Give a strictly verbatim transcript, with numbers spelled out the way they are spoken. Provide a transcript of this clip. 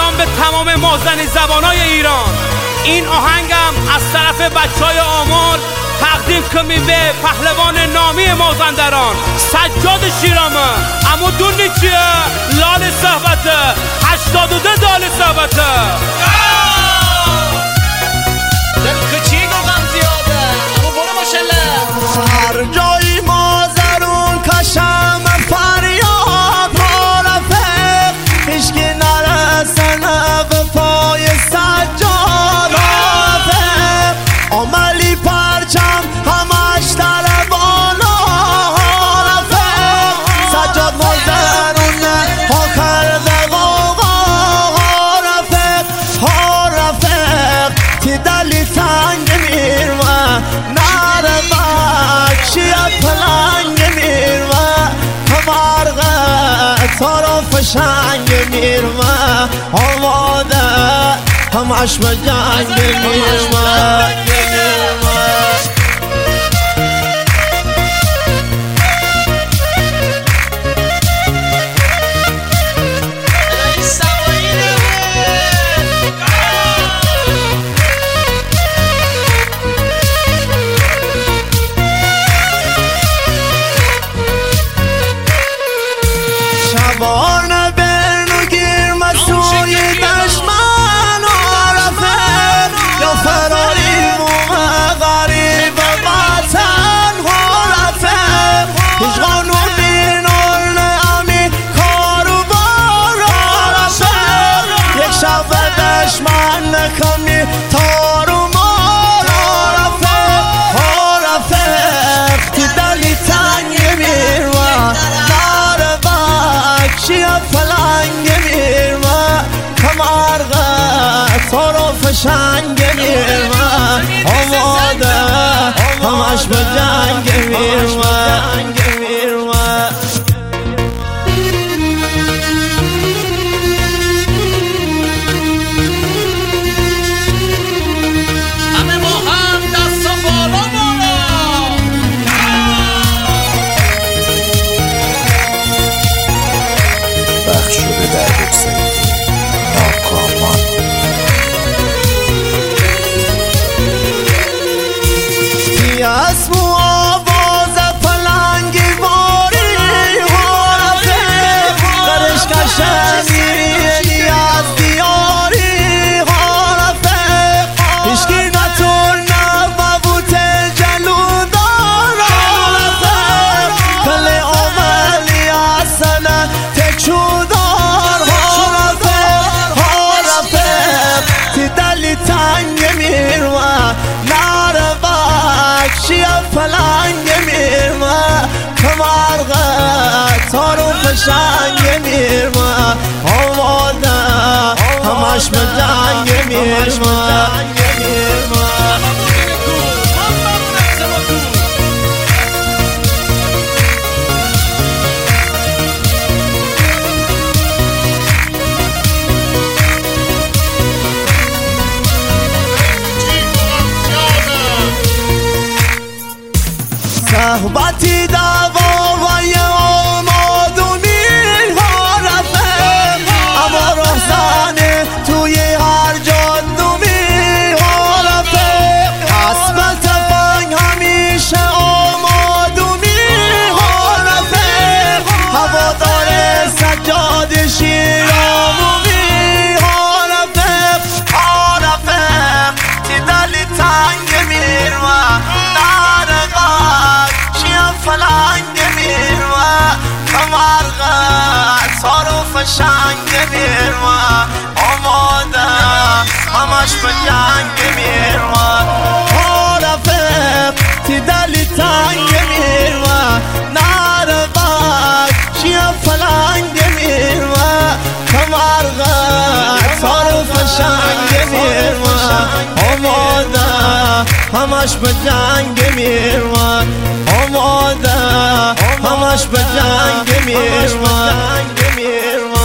سلام به تمام مازنی زبانای ایران. این آهنگم از طرف بچهای آمل تقدیم کنیم به پهلوان نامی مازندران سجاد شیرامه. اما دونی چیه؟ لال صحبته هشتاد و ده دال صحبته دل کچی گوغم زیاده اما برو ماشالله. هر جایی مازرون کشم فریاد ها رفق هیچکی نرسنه به پای سجاد ها رفق عملی پرچم همش در بالا ها رفق سجاد مازرونه ها کرده غوغا ها رفق ها رفق تی دلی تنگ میرمه نره بکشی پلنگ میرمه کمرغه طرف شنگ میرمه آماده همش به جنگ میرمه. شبانه برنو گیر مسئولی دشمن عرفه یا فراری مومه غریب وطن عرفه هیچ قانون بینال امی کارو بار عرفه یک شب دشمن نکمی تارو مار عرفه عرفه اختی دلی تنگ میروه چیه فلنگ میرمه کمرغه طرف شنگ میرمه آماده همش به جنگ میرمه. همه با هم دست و بالا بالا. بخش شده در بکسید ناکامان. تی اسم و آواز پلنگی باری حرفه قرش کشمیری از دیاری حرفه هیچکی نتون نبوت جلودار حرفه کل عملی اصلا تکشودار حرفه حرفه تی دلی تنگ میروه نره بکشی فلنگ میروه کمرغه طرف شنگ میروه آماده همش به جنگ میروه. صحبتی دوای آمادونی حرفه اما رهزنه توی هر جادومی حرفه اسب تفنگ همیشه آمادونی حرفه هوادار سجاد شیرامونی حرفه حرفه تی دلی تنگ میروه فلنگ میروه کمرغه طرف شنگ میروه آماده همش به جنگ میروه حرفه تی دلی تنگ میروه نره بکشی فلنگ میروه کمرغه طرف شنگ میروه آماده همش به جنگ میروه آماده همش به جنگ میروه.